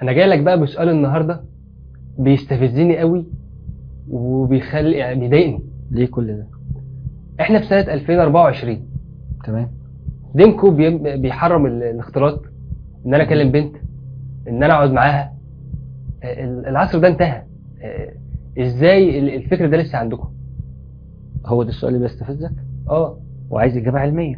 انا جاي لك بقى بسؤال النهارده بيستفزني قوي وبيخلي يعني بيضايقني. ليه كل ده؟ احنا في سنة 2024. تمام. دينكو بيحرم الاختلاط، ان انا اكلم بنت، ان انا اقعد معاها. العصر ده انتهى. ازاي الفكر ده لسه عندكم؟ هو ده السؤال اللي بيستفزك؟ اه وعايز إجابة علمية.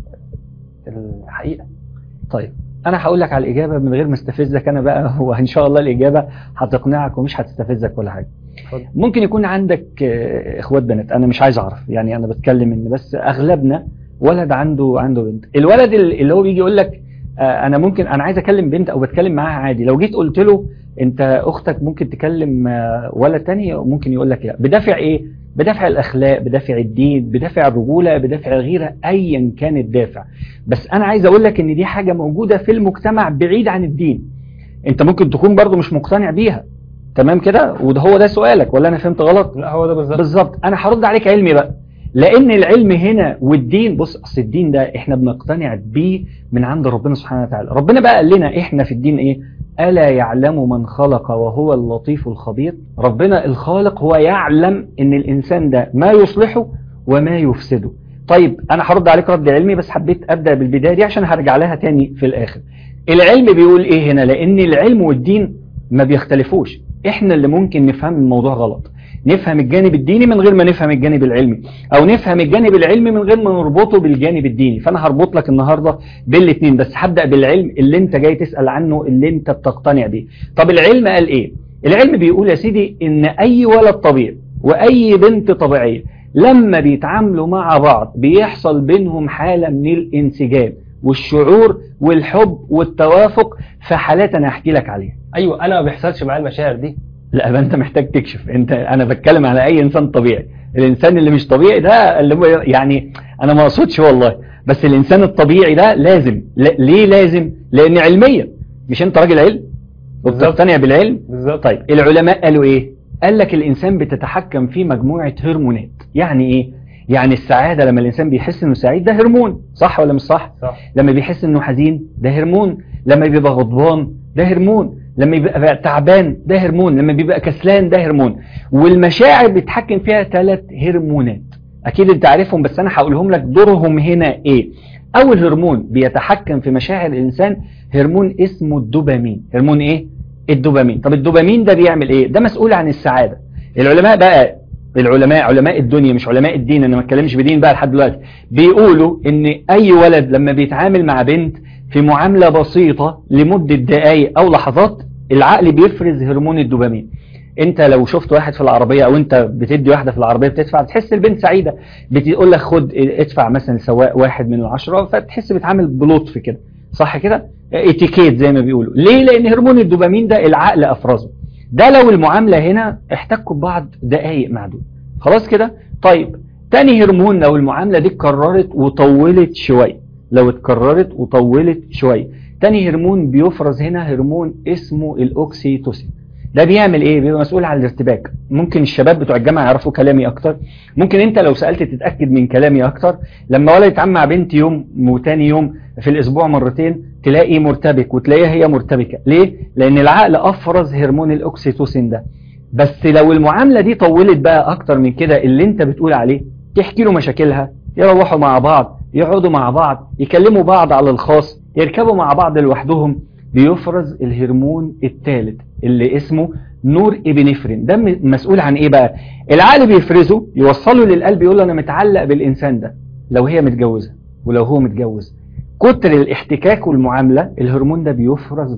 الحقيقة. طيب أنا هقول لك على الإجابة من غير ما استفزك أنا بقى وإن شاء الله الإجابة هتقنعك ومش هتستفزك ولا حاجة. اتفضل. ممكن يكون عندك إخوات بنات، أنا مش عايز أعرف، يعني أنا بتكلم إن بس أغلبنا ولد عنده بنت. الولد اللي هو بيجي يقول لك أنا ممكن أنا عايز أكلم بنت أو بتكلم معاها عادي، لو جيت قلت له أنت أختك ممكن تكلم ولد تاني ممكن يقول لك لا. بدافع إيه؟ بدافع الأخلاق، بدافع الدين، بدافع الرجولة، بدافع الغيرة، أيا كان الدافع. بس أنا عايز أقول لك إن دي حاجة موجودة في المجتمع بعيد عن الدين. أنت ممكن تكون برضو مش مقتنع بيها، تمام كده؟ وده هو ده سؤالك ولا أنا فهمت غلط؟ لا هو ده بالظبط. بالظبط. أنا هرد عليك علمي بقى، لأن العلم هنا والدين، بص أصل الدين ده إحنا بنقتنع بيه من عند ربنا سبحانه وتعالى. ربنا بقى قال لنا إحنا في الدين إيه؟ ألا يعلم من خلق وهو اللطيف الخبير. ربنا الخالق هو يعلم إن الإنسان ده ما يصلحه وما يفسده. طيب أنا هرد عليك رد علمي، بس حبيت أبدأ بالبداية دي عشان هرجع لها تاني في الآخر. العلم بيقول إيه هنا؟ لأن العلم والدين ما بيختلفوش. إحنا اللي ممكن نفهم الموضوع غلط، نفهم الجانب الديني من غير ما نفهم الجانب العلمي، او نفهم الجانب العلمي من غير ما نربطه بالجانب الديني. فانا هربط لك النهارده بين الاثنين، بس هبدا بالعلم اللي انت جاي تسال عنه، اللي انت بتقتنع بيه. طب العلم قال ايه؟ العلم بيقول يا سيدي ان اي ولد طبيعي واي بنت طبيعيه لما بيتعاملوا مع بعض بيحصل بينهم حاله من الانسجام والشعور والحب والتوافق، في حالات انا هحكي لك عليها. ايوه انا ما بيحصلش معايا المشاعر دي. لا بقى انت محتاج تكشف. انا بتكلم على اي انسان طبيعي. الانسان اللي مش طبيعي ده اللي هو يعني انا ما اقصدش والله، بس الانسان الطبيعي ده لازم. ليه لازم؟ لان علميا، مش انت راجل علم وبتقتنع بالعلم؟ بالظبط. طيب العلماء قالوا ايه؟ قال لك الانسان بتتحكم فيه مجموعة هرمونات. يعني ايه؟ يعني السعادة لما الانسان بيحس انه سعيد ده هرمون، صح ولا مش صح؟ صح. لما بيحس انه حزين ده هرمون، لما بيبقى غضبان ده هرمون، لما يبقى تعبان ده هرمون، لما بيبقى كسلان ده هرمون. والمشاعر بيتحكم فيها 3 هرمونات، اكيد انت عارفهم بس انا هقولهم لك دورهم هنا ايه. اول هرمون بيتحكم في مشاعر الانسان هرمون اسمه الدوبامين. هرمون ايه؟ الدوبامين. طب الدوبامين ده بيعمل ايه؟ ده مسؤول عن السعادة. العلماء بقى، علماء الدنيا مش علماء الدين، انا ما اتكلمش بدين بقى لحد دلوقتي، بيقولوا ان اي ولد لما بيتعامل مع بنت في معاملة بسيطة لمدة دقائق او لحظات العقل بيفرز هرمون الدوبامين. انت لو شفت واحد في العربية او انت بتدي واحدة في العربية بتدفع، بتحس البنت سعيدة، بتقول لك خد ادفع مثلا سواق 1 من 10، فتحس بتعامل بلطف كده، صح كده؟ اتيكيت زي ما بيقولوا. ليه؟ لان هرمون الدوبامين ده العقل افرزه. ده لو المعاملة هنا احتكوا ببعض دقائق معدودة، خلاص كده؟ طيب تاني هرمون لو المعاملة دي اتكررت وطولت شوية، لو اتكررت وطولت شوية، تاني هرمون بيفرز هنا هرمون اسمه الاوكسيتوسين. ده بيعمل ايه؟ بيبقى مسؤول عن الارتباك. ممكن الشباب بتوع الجامعة يعرفوا كلامي اكتر، ممكن انت لو سألت تتأكد من كلامي اكتر. لما ولد يتعامل مع بنت يوم وتاني يوم في الاسبوع مرتين تلاقي مرتبك وتلاقيها هي مرتبكة. ليه؟ لان العقل افرز هرمون الاوكسيتوسين ده. بس لو المعاملة دي طولت بقى اكتر من كده اللي انت بتقول عليه، تحكي له مشاكلها، يروحوا مع بعض، يقعدوا مع بعض، يكلموا بعض على الخاص، يركبوا مع بعض لوحدهم، بيفرز الهرمون الثالث اللي اسمه نور ابنفرين. ده مسؤول عن ايه بقى؟ العقل بيفرزه يوصله للقلب، يقول له انا متعلق بالانسان ده. لو هي متجوزة ولو هو متجوز، كتر الاحتكاك والمعاملة الهرمون ده بيفرز.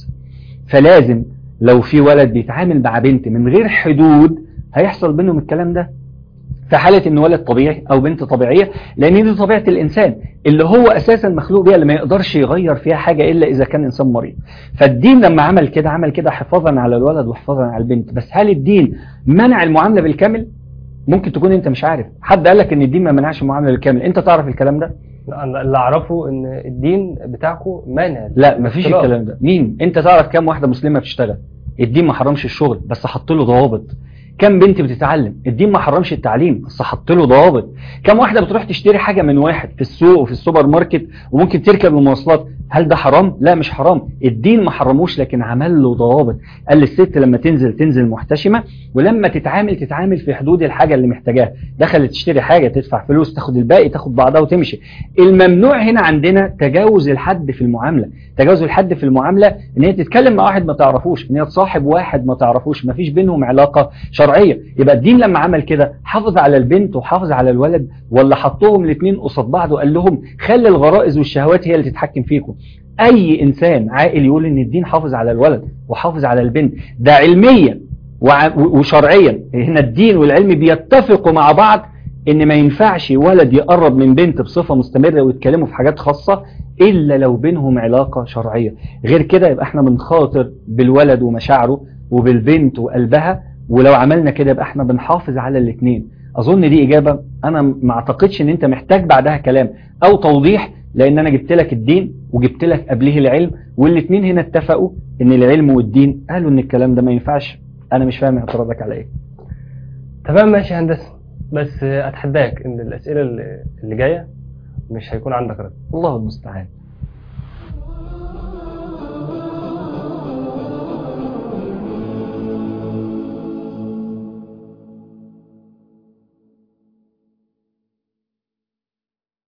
فلازم لو في ولد بيتعامل مع بنت من غير حدود هيحصل بينهم الكلام ده، في حالة ان ولد طبيعي او بنت طبيعية، لان دي طبيعة الانسان اللي هو اساسا مخلوق بيها، اللي ما يقدرش يغير فيها حاجة الا اذا كان انسان مريض. فالدين لما عمل كده حفاظا على الولد وحفاظا على البنت. بس هل الدين منع المعاملة بالكامل؟ ممكن تكون انت مش عارف. حد قال لك ان الدين ما منعش المعاملة بالكامل؟ انت تعرف الكلام ده؟ اللي اعرفه ان الدين بتاعكم مانع. لا مفيش الكلام ده. مين؟ انت تعرف كام واحدة مسلمة بتشتغل؟ الدين ما حرمش الشغل بس حط له ضوابط. كم بنت بتتعلم؟ الدين ما حرمش التعليم بس حط له ضوابط. كم واحدة بتروح تشتري حاجة من واحد في السوق وفي السوبر ماركت وممكن تركب المواصلات؟ هل ده حرام؟ لا مش حرام، الدين ما حرموش، لكن عمل له ضوابط. قال للست لما تنزل محتشمة، ولما تتعامل في حدود الحاجة اللي محتاجاها. دخلت تشتري حاجة تدفع فلوس، تاخد الباقي، تاخد بعضها وتمشي. الممنوع هنا عندنا تجاوز الحد في المعاملة. تجاوز الحد في المعاملة ان هي تتكلم مع واحد ما تعرفوش، ان هي تصاحب واحد ما تعرفوش، ما فيش بينهم علاقة شرعية. يبقى الدين لما عمل كده حافظ على البنت وحافظ على الولد، ولا حطهم الاثنين قصاد بعض وقال لهم خلي الغرائز والشهوات هي اللي تتحكم فيكم؟ اي انسان عاقل يقول ان الدين حافظ على الولد وحافظ على البنت، ده علميا وشرعيا. هنا الدين والعلم بيتفقوا مع بعض ان ما ينفعش ولد يقرب من بنت بصفة مستمرة ويتكلموا في حاجات خاصة الا لو بينهم علاقة شرعية. غير كده يبقى احنا بنخاطر بالولد ومشاعره وبالبنت وقلبها، ولو عملنا كده يبقى احنا بنحافظ على الاثنين. اظن دي اجابة انا ما اعتقدش ان انت محتاج بعدها كلام او توضيح، لان انا جبت لك الدين وجبت لك قبله العلم، والاثنين هنا اتفقوا ان العلم والدين قالوا ان الكلام ده ما ينفعش. انا مش فاهم اعتراضك على ايه. تمام ماشي يا هندسة، بس اتحداك ان الاسئلة اللي جاية مش هيكون عندك رد. الله المستعان.